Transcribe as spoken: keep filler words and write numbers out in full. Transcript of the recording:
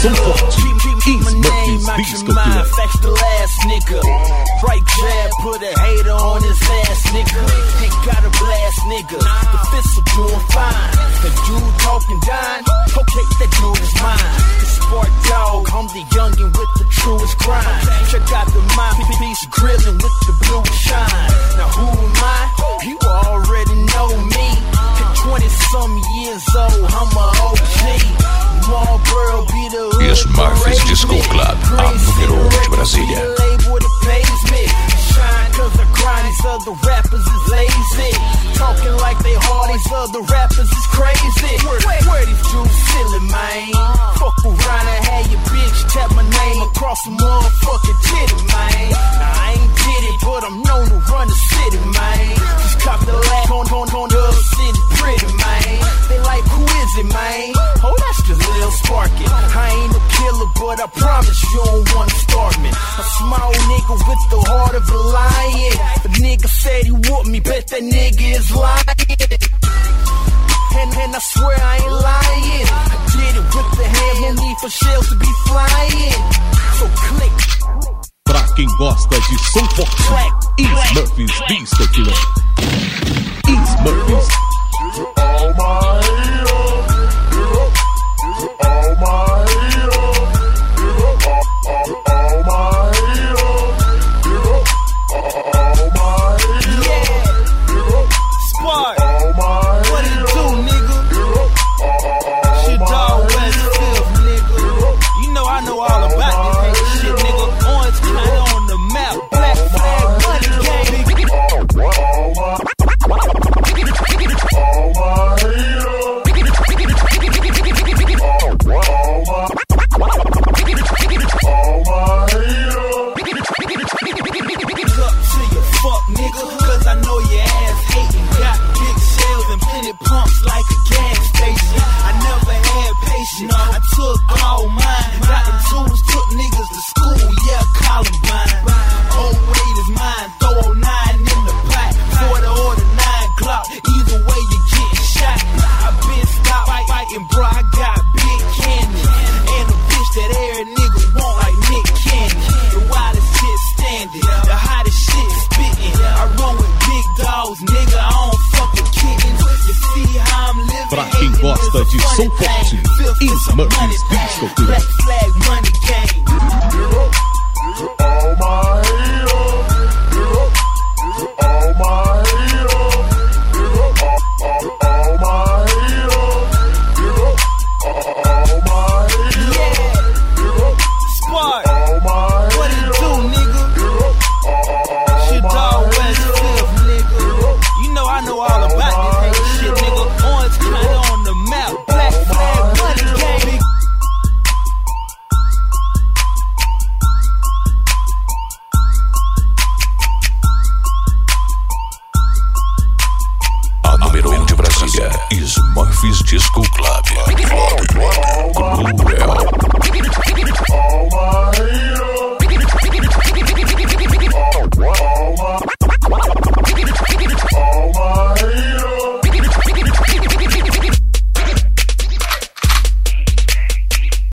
som forte. Smurfy's Disco Killer. Right jab, put a hater on his ass, nigga. Ain't got a blast, nigga. The fists are doing fine. The dude talking dime, okay, that dude is mine. The sport dog, I'm the youngin' with the truest grind. Check out the mind piece grillin' with the blue shine. Now who am I? You already know me. At twenty some years old, I'm a O G. Small girl be the hood. Smurfy's Disco Club, a número um de Brasília. Cause the grind, these other rappers is lazy. Talking like they hard, these other rappers is crazy. Where, where these dudes silly, man? Fuck around and have your bitch tap my name across the motherfucking titty, man. Now I ain't did it, but I'm known to run the city, man. Just cop the lack on, on, on the other city pretty, man. They like, who is it, man? Oh, that's just Lil Sparky. I ain't no killer, but I promise you don't wanna start me. A small nigga with the heart of a lion. The nigga said he whooped me, bet that nigga is lying. And, and I swear I ain't lying. I did it with the hand, no need for shells to be flying. So click. Pra quem gosta de som forte, Smurfy's Disco Killer. Smurfy's. All my heroes, all my heroes, all, all, all my heroes, all my heroes, yeah. Spark, what it do, nigga? Shit, dog, Westfield, nigga. You know I know all about this shit, nigga. Orange kinda on the map, black flag, money gang. All my, all my heroes, all, all my, all my heroes. Up to your fuck, nigga, cause I know your ass hating. Got big shells and plenty pumps like a gas station. I never had patience, I took all mine. Got the tools, took niggas to school, yeah, Columbine. Oh, wait is mine, throw oh nine in the pot. forty or the nine Glock, either way you get shot. I been stopped fighting, bro, I got big cannon. And a bitch that every nigga want like Nick Cannon. The wildest shit standing, the hottest shit spitting. I run with big dogs, nigga, I don't fuck with kittens. You see how I'm living? Pra quem gosta de som forte, Smurfy's Disco Killer. Black flag money gang. All my heroes, all my heroes, all, all my heroes, all my heroes, yeah. Spark, what it do, nigga? Shit, dog, Westfield, nigga. You know I know all about this shit, nigga. Orange kinda on the map, black flag money gang. A número um de Brasília, Smurfy's Disco Club.